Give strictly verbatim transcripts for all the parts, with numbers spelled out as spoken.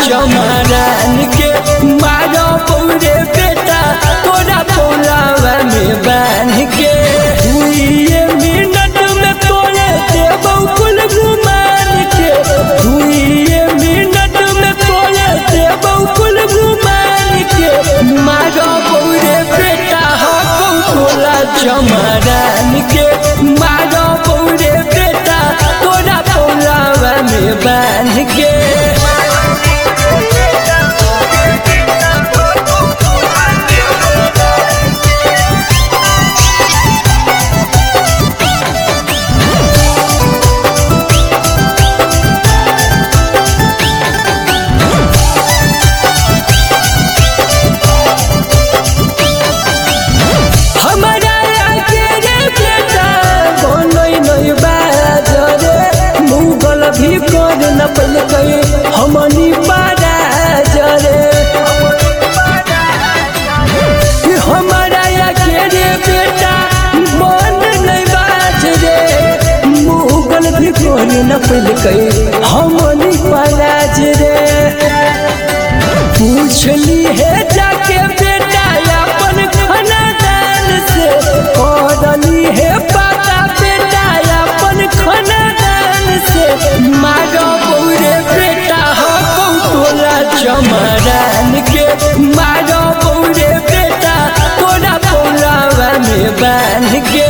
चमरान के मारो बौरे बेटा तोरा पौलावा में बांध के हुई मिनट में तोरे देबौ कुल गुमान के हुई मिनट में तोरे देबौ कुल गुमान के मारो बौरे बेटा हो तोला चमरान के मारो बौरे बेटा तोरा पौलावा में बांध के भी कर न पल कई हमनी पारा जरे हमारा के रे बेटा मन नहीं बाज रे मुगल भी कर न पल कई हमनी पारा जरे पूछली है जाके बेटा अपन खानदान से करली है पता बेटा अपन खानदान से मारो बौरे बेटा हो तोला चमरान के मारो बौरे बेटा तोरा पौलावा में बांध के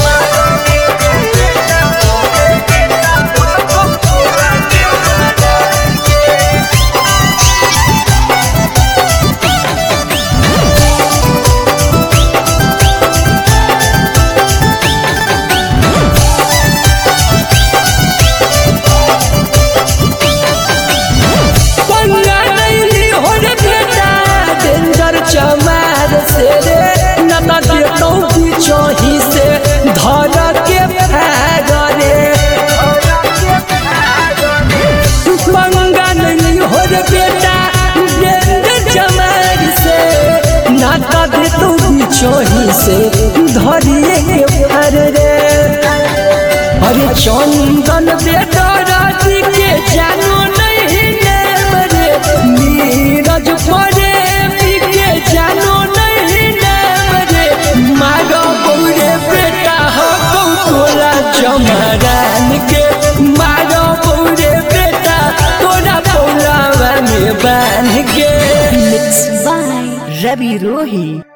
चमार से रे नता देतौ बिछही से धर के भागरे पंगा नहीं हो रे बेटा देंगे चमार से नता देतौ बिछही से धरिए के भर रे अरे चंदन बेटा राजी के जानो नहीं रे नीरज परे जानो नहीं नाम रे मारो बौरे बेटा हो तोला चमरान के मारो बौरे बेटा तोरा पौलावा में बांध के Mixed by Ravi Rohi।